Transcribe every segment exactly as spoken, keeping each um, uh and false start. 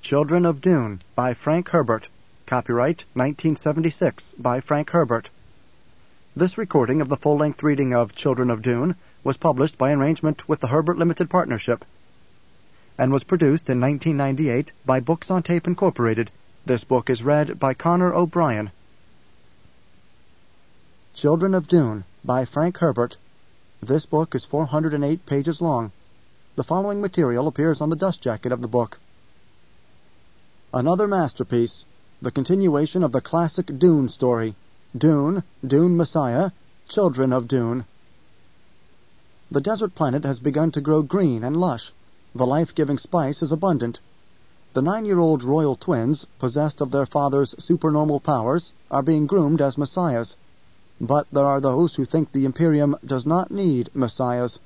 Children of Dune by Frank Herbert. Copyright nineteen seventy-six by Frank Herbert. This recording of the full-length reading of Children of Dune was published by arrangement with the Herbert Limited Partnership and was produced in nineteen ninety-eight by Books on Tape Incorporated. This book is read by Connor O'Brien. Children of Dune by Frank Herbert. This book is four hundred eight pages long. The following material appears on the dust jacket of the book. Another masterpiece, the continuation of the classic Dune story. Dune, Dune Messiah, Children of Dune. The desert planet has begun to grow green and lush. The life-giving spice is abundant. The nine-year-old royal twins, possessed of their father's supernormal powers, are being groomed as messiahs. But there are those who think the Imperium does not need messiahs.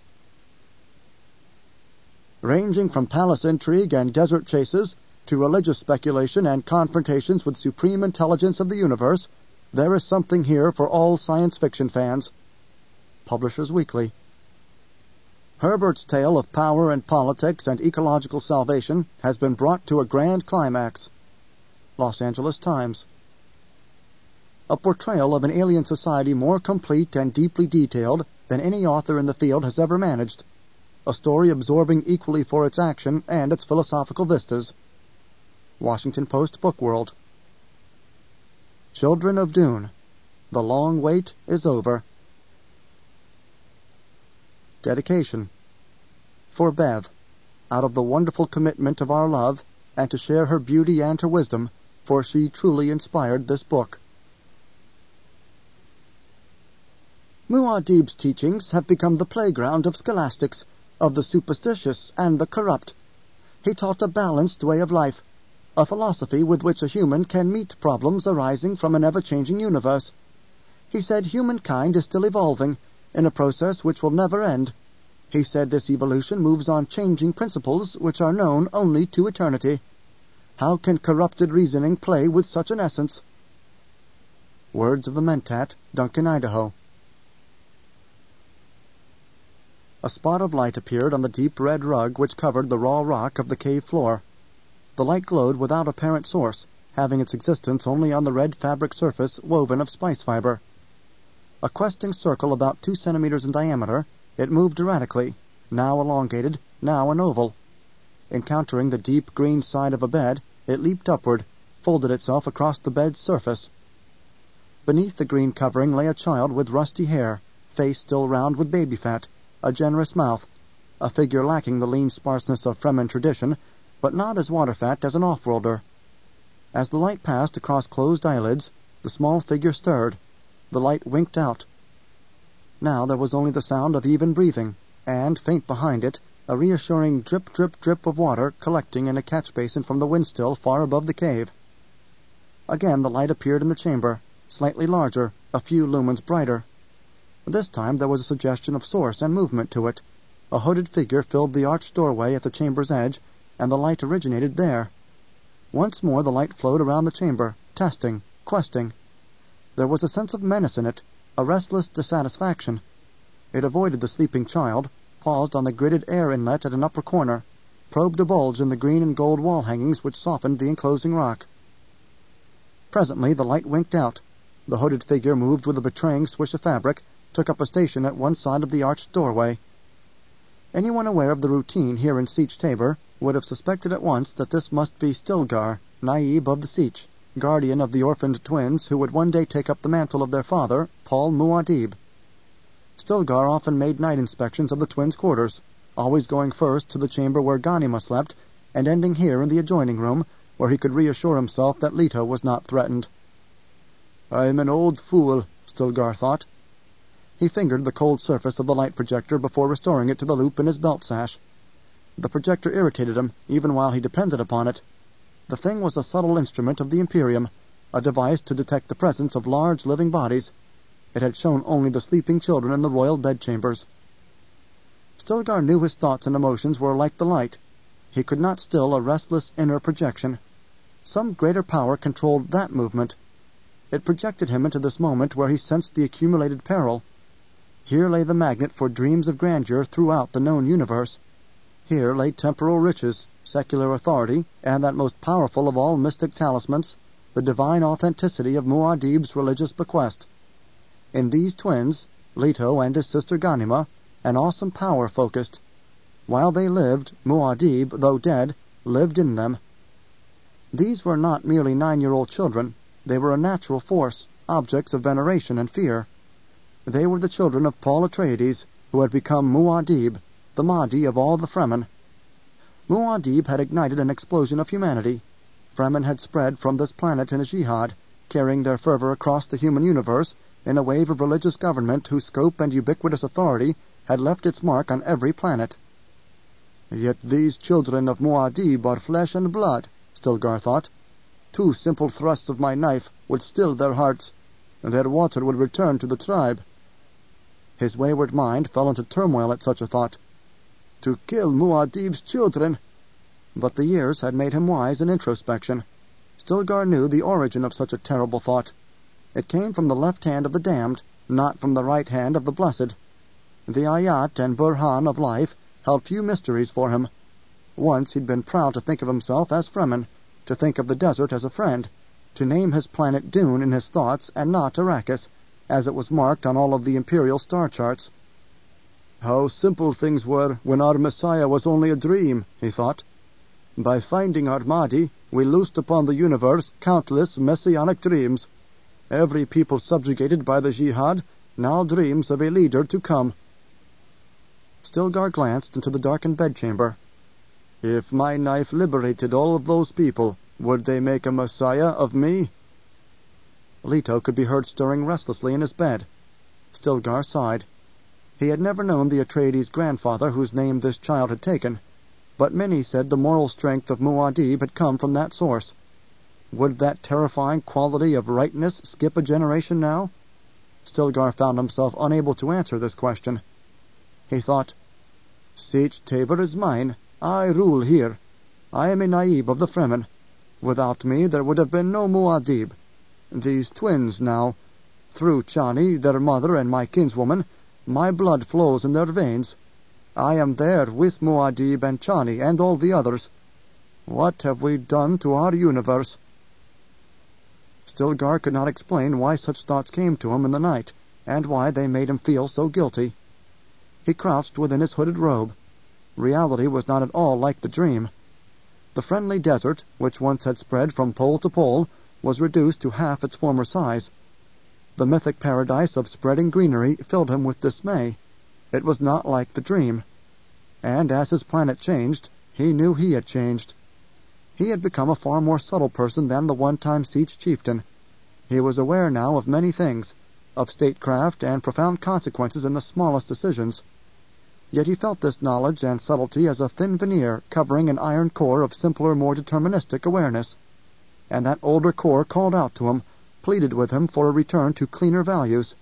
Ranging from palace intrigue and desert chases to religious speculation and confrontations with supreme intelligence of the universe, there is something here for all science fiction fans. Publishers Weekly. Herbert's tale of power and politics and ecological salvation has been brought to a grand climax. Los Angeles Times. A portrayal of an alien society more complete and deeply detailed than any author in the field has ever managed. A story absorbing equally for its action and its philosophical vistas. Washington Post Book World. Children of Dune. The long wait is over. Dedication. For Bev, out of the wonderful commitment of our love, and to share her beauty and her wisdom, for she truly inspired this book. Muad'Dib's teachings have become the playground of scholastics, of the superstitious and the corrupt. He taught a balanced way of life, a philosophy with which a human can meet problems arising from an ever-changing universe. He said humankind is still evolving, in a process which will never end. He said this evolution moves on changing principles which are known only to eternity. How can corrupted reasoning play with such an essence? Words of the Mentat, Duncan, Idaho. A spot of light appeared on the deep red rug which covered the raw rock of the cave floor. The light glowed without apparent source, having its existence only on the red fabric surface woven of spice fiber. A questing circle about two centimeters in diameter, it moved erratically, now elongated, now an oval. Encountering the deep green side of a bed, it leaped upward, folded itself across the bed's surface. Beneath the green covering lay a child with rusty hair, face still round with baby fat, a generous mouth, a figure lacking the lean sparseness of Fremen tradition, but not as water-fat as an off-worlder. As the light passed across closed eyelids, the small figure stirred. The light winked out. Now there was only the sound of even breathing, and, faint behind it, a reassuring drip, drip, drip of water collecting in a catch basin from the windstill far above the cave. Again the light appeared in the chamber, slightly larger, a few lumens brighter. This time there was a suggestion of source and movement to it. A hooded figure filled the arched doorway at the chamber's edge, and the light originated there. Once more the light flowed around the chamber, testing, questing. There was a sense of menace in it, a restless dissatisfaction. It avoided the sleeping child, paused on the gridded air inlet at an upper corner, probed a bulge in the green and gold wall hangings which softened the enclosing rock. Presently the light winked out. The hooded figure moved with a betraying swish of fabric, took up a station at one side of the arched doorway. Anyone aware of the routine here in Sietch Tabor would have suspected at once that this must be Stilgar, Naib of the Sietch, guardian of the orphaned twins who would one day take up the mantle of their father, Paul Muad'Dib. Stilgar often made night inspections of the twins' quarters, always going first to the chamber where Ghanima slept, and ending here in the adjoining room, where he could reassure himself that Leto was not threatened. "I'm an old fool," Stilgar thought. He fingered the cold surface of the light projector before restoring it to the loop in his belt sash. The projector irritated him, even while he depended upon it. The thing was a subtle instrument of the Imperium, a device to detect the presence of large living bodies. It had shown only the sleeping children in the royal bedchambers. Stilgar knew his thoughts and emotions were like the light. He could not still a restless inner projection. Some greater power controlled that movement. It projected him into this moment where he sensed the accumulated peril. Here lay the magnet for dreams of grandeur throughout the known universe. Here lay temporal riches, secular authority, and that most powerful of all mystic talismans, the divine authenticity of Muad'Dib's religious bequest. In these twins, Leto and his sister Ghanima, an awesome power focused. While they lived, Muad'Dib, though dead, lived in them. These were not merely nine-year-old children. They were a natural force, objects of veneration and fear. They were the children of Paul Atreides, who had become Muad'Dib, the Mahdi of all the Fremen. Muad'Dib had ignited an explosion of humanity. Fremen had spread from this planet in a jihad, carrying their fervor across the human universe in a wave of religious government whose scope and ubiquitous authority had left its mark on every planet. Yet these children of Muad'Dib are flesh and blood, Stilgar thought. Two simple thrusts of my knife would still their hearts, and their water would return to the tribe. His wayward mind fell into turmoil at such a thought. To kill Muad'Dib's children! But the years had made him wise in introspection. Stilgar knew the origin of such a terrible thought. It came from the left hand of the damned, not from the right hand of the blessed. The Ayat and Burhan of life held few mysteries for him. Once he'd been proud to think of himself as Fremen, to think of the desert as a friend, to name his planet Dune in his thoughts and not Arrakis, as it was marked on all of the imperial star charts. How simple things were when our Messiah was only a dream, he thought. By finding our Mahdi, we loosed upon the universe countless messianic dreams. Every people subjugated by the jihad now dreams of a leader to come. Stilgar glanced into the darkened bedchamber. If my knife liberated all of those people, would they make a Messiah of me? Leto could be heard stirring restlessly in his bed. Stilgar sighed. He had never known the Atreides grandfather whose name this child had taken, but many said the moral strength of Muad'Dib had come from that source. Would that terrifying quality of rightness skip a generation now? Stilgar found himself unable to answer this question. He thought, Sietch Tabor is mine. I rule here. I am a Naib of the Fremen. Without me there would have been no Muad'Dib. These twins now, through Chani, their mother and my kinswoman, my blood flows in their veins. I am there with Muad'Dib and Chani and all the others. What have we done to our universe? Stilgar could not explain why such thoughts came to him in the night, and why they made him feel so guilty. He crouched within his hooded robe. Reality was not at all like the dream. The friendly desert, which once had spread from pole to pole, was reduced to half its former size. The mythic paradise of spreading greenery filled him with dismay. It was not like the dream. And as his planet changed, he knew he had changed. He had become a far more subtle person than the one-time Sietch chieftain. He was aware now of many things, of statecraft and profound consequences in the smallest decisions. Yet he felt this knowledge and subtlety as a thin veneer covering an iron core of simpler, more deterministic awareness. And that older core called out to him, pleaded with him for a return to cleaner values.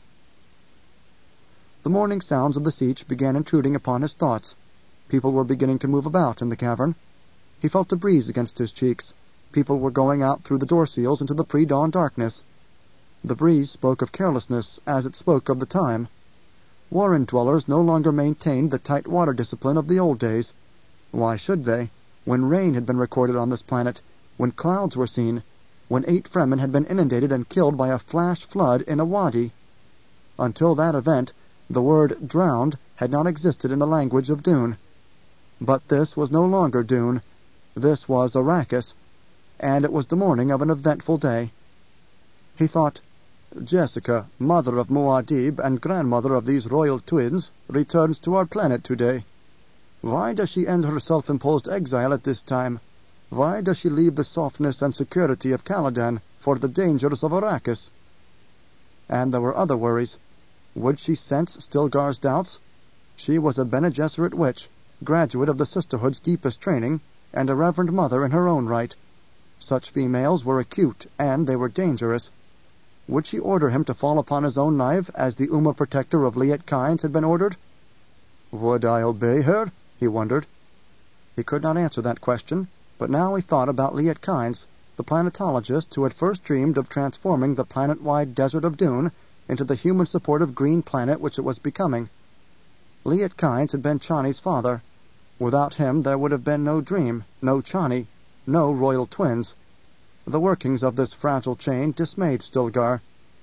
The morning sounds of the Sietch began intruding upon his thoughts. People were beginning to move about in the cavern. He felt a breeze against his cheeks. People were going out through the door seals into the pre-dawn darkness. The breeze spoke of carelessness as it spoke of the time. Warren dwellers no longer maintained the tight water discipline of the old days. Why should they, when rain had been recorded on this planet, when clouds were seen, when eight Fremen had been inundated and killed by a flash flood in a wadi? Until that event, the word drowned had not existed in the language of Dune. But this was no longer Dune. This was Arrakis, and it was the morning of an eventful day. He thought, Jessica, mother of Muad'Dib and grandmother of these royal twins, returns to our planet today. Why does she end her self-imposed exile at this time? Why does she leave the softness and security of Caladan for the dangers of Arrakis? And there were other worries. Would she sense Stilgar's doubts? She was a Bene Gesserit witch, graduate of the Sisterhood's deepest training, and a reverend mother in her own right. Such females were acute, and they were dangerous. Would she order him to fall upon his own knife as the Umma protector of Liet Kynes had been ordered? Would I obey her? He wondered. He could not answer that question, but now he thought about Liet Kynes, the planetologist who had first dreamed of transforming the planet-wide desert of Dune into the human-supportive green planet which it was becoming. Liet Kynes had been Chani's father. Without him there would have been no dream, no Chani, no royal twins. The workings of this fragile chain dismayed Stilgar.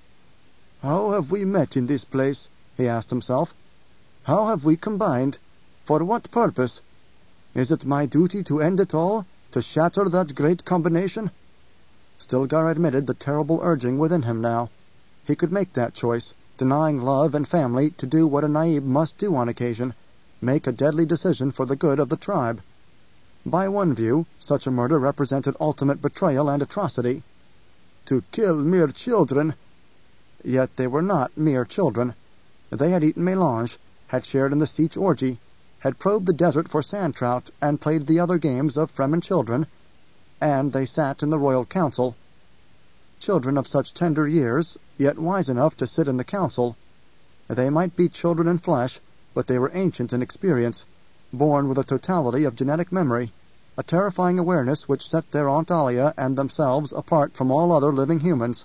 "How have we met in this place?" he asked himself. "How have we combined? For what purpose? Is it my duty to end it all, to shatter that great combination?" Stilgar admitted the terrible urging within him now. He could make that choice, denying love and family to do what a Naib must do on occasion, make a deadly decision for the good of the tribe. By one view, such a murder represented ultimate betrayal and atrocity. To kill mere children! Yet they were not mere children. They had eaten melange, had shared in the Sietch orgy, had probed the desert for sand trout, and played the other games of Fremen children, and they sat in the royal council. Children of such tender years, yet wise enough to sit in the council. They might be children in flesh, but they were ancient in experience, born with a totality of genetic memory, a terrifying awareness which set their Aunt Alia and themselves apart from all other living humans.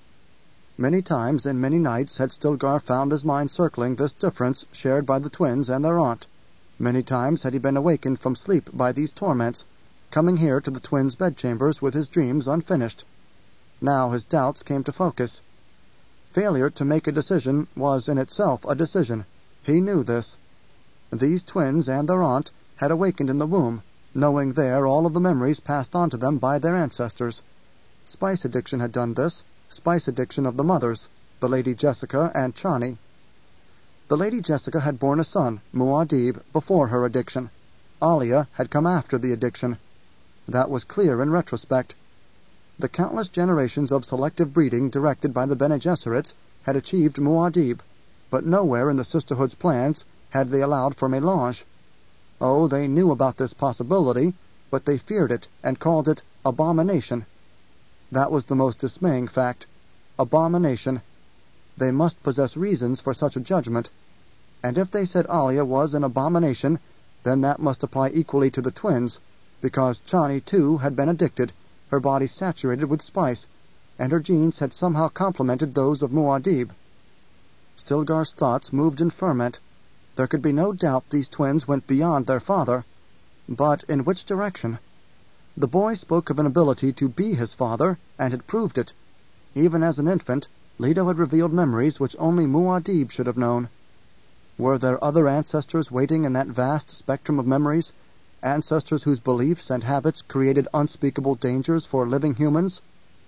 Many times and many nights had Stilgar found his mind circling this difference shared by the twins and their aunt. Many times had he been awakened from sleep by these torments, coming here to the twins' bedchambers with his dreams unfinished. Now his doubts came to focus. Failure to make a decision was in itself a decision. He knew this. These twins and their aunt had awakened in the womb, knowing there all of the memories passed on to them by their ancestors. Spice addiction had done this, spice addiction of the mothers, the Lady Jessica and Chani. The Lady Jessica had borne a son, Muad'Dib, before her addiction. Alia had come after the addiction. That was clear in retrospect. The countless generations of selective breeding directed by the Bene Gesserits had achieved Muad'Dib, but nowhere in the Sisterhood's plans had they allowed for melange. Oh, they knew about this possibility, but they feared it and called it abomination. That was the most dismaying fact. Abomination. They must possess reasons for such a judgment, and if they said Alia was an abomination, then that must apply equally to the twins, because Chani, too, had been addicted, her body saturated with spice, and her genes had somehow complemented those of Muad'Dib. Stilgar's thoughts moved in ferment. There could be no doubt these twins went beyond their father. But in which direction? The boy spoke of an ability to be his father, and had proved it. Even as an infant, Leto had revealed memories which only Muad'Dib should have known. Were there other ancestors waiting in that vast spectrum of memories, ancestors whose beliefs and habits created unspeakable dangers for living humans?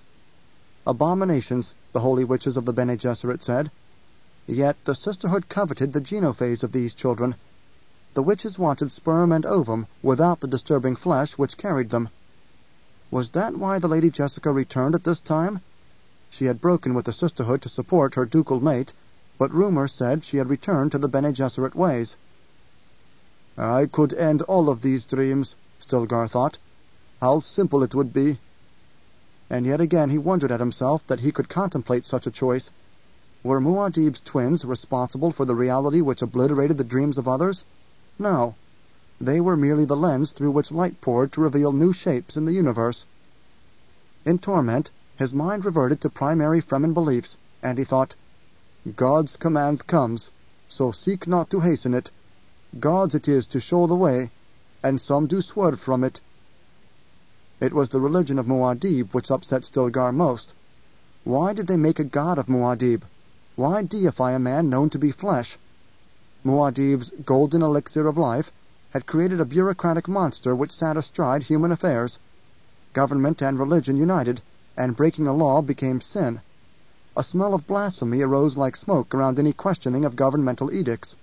Abominations, the holy witches of the Bene Gesserit said. Yet the Sisterhood coveted the genophase of these children. The witches wanted sperm and ovum without the disturbing flesh which carried them. Was that why the Lady Jessica returned at this time? She had broken with the Sisterhood to support her ducal mate, but rumor said she had returned to the Bene Gesserit ways. I could end all of these dreams, Stilgar thought. How simple it would be. And yet again he wondered at himself that he could contemplate such a choice. Were Muad'Dib's twins responsible for the reality which obliterated the dreams of others? No. They were merely the lens through which light poured to reveal new shapes in the universe. In torment, his mind reverted to primary Fremen beliefs, and he thought, God's command comes, so seek not to hasten it. God's it is to show the way, and some do swerve from it. It was the religion of Muad'Dib which upset Stilgar most. Why did they make a god of Muad'Dib? Why deify a man known to be flesh? Muad'Dib's golden elixir of life had created a bureaucratic monster which sat astride human affairs. Government and religion united, and breaking a law became sin. A smell of blasphemy arose like smoke around any questioning of governmental edicts.